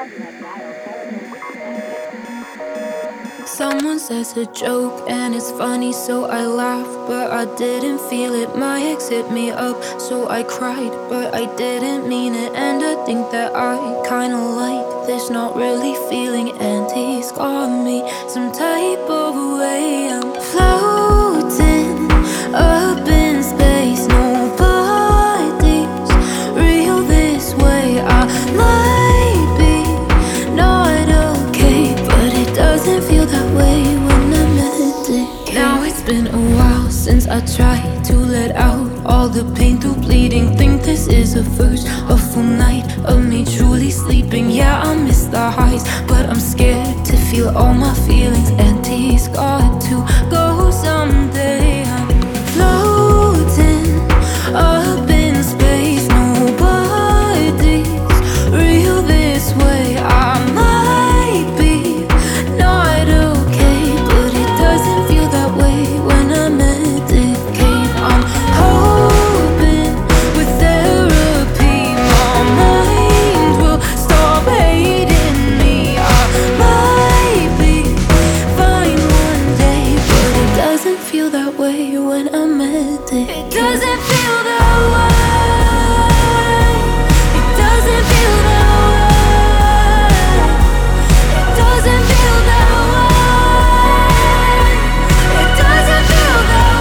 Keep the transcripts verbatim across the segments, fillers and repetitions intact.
Someone says a joke and it's funny, so I laugh, but I didn't feel it. My ex hit me up, so I cried, but I didn't mean it. And I think that I kinda like this, not really feeling. And he's got me some type of way. I'm floating up in space, nobody's real this way. I might be not okay, but it doesn't feel that way when I meditate. Now it's been a while since I tried to let out all the pain through bleeding. Think this is the first a full night of me truly sleeping. Yeah, I miss the highs, but I'm scared to feel all my feelings. And he's got to go someday. I'm floating up in space, nobody's real this way. I might be not okay, but it doesn't feel that way when I medicate. I'm hoping with therapy my mind will stop hating me. I might be fine one day, but it doesn't feel that way when I medicate. It doesn't feel that way. It doesn't feel that way. It doesn't feel that way. It doesn't feel that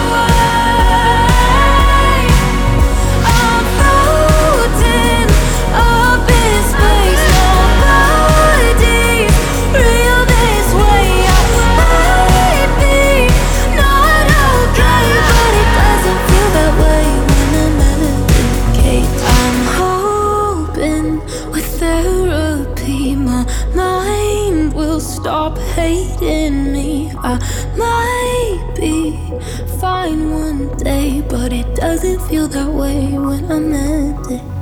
way. I'm floating up in space, nobody's real this way. I might be not okay, but it doesn't feel that way when I medicate. I'm hoping with therapy my mind will stop hating me. I might be fine one day, but it doesn't feel that way when I medicate.